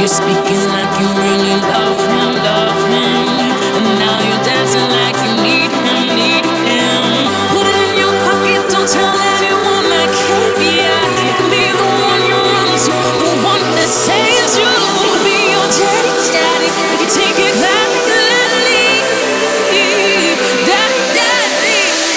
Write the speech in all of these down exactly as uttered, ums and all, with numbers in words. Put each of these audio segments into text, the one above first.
speaking like you really love him, love him. And now you're dancing like you need him, need him. Put it in your pocket, don't tell anyone I can't be. I can be the one you run to, the one that saves you. I can be your daddy, daddy, if you take it gladly, gladly. Daddy, daddy.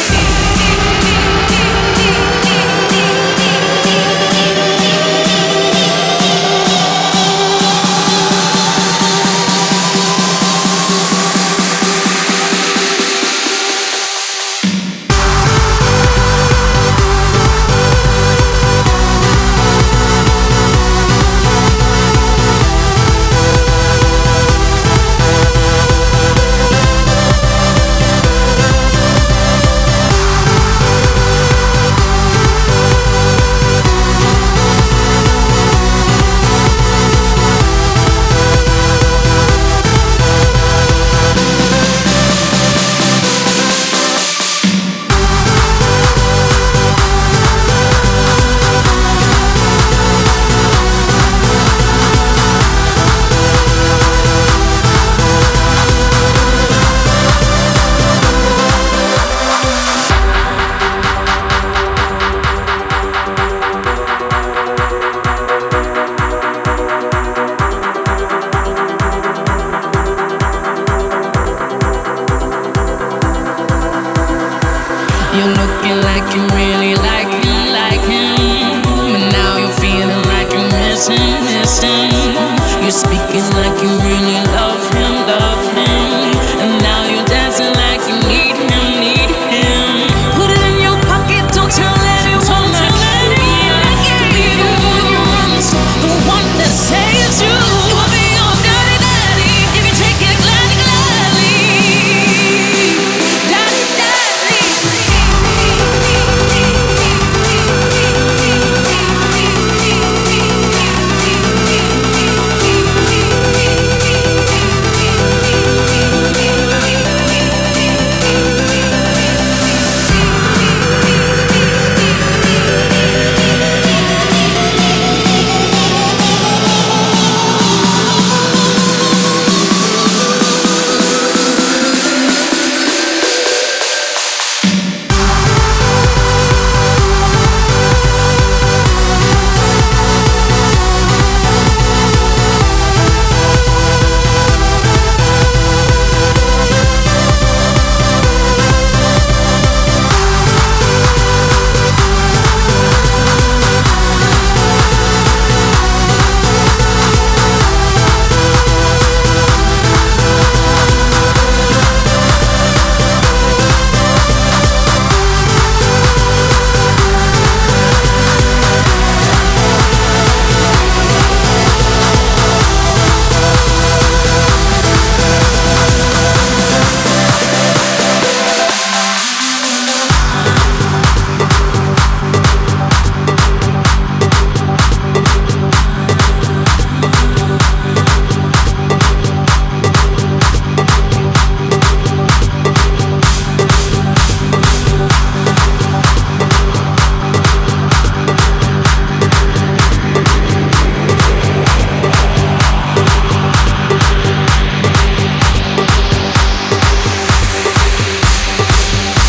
You're looking like you really like him, like him. But now you're feeling like you're missing, missing. You're speaking like you really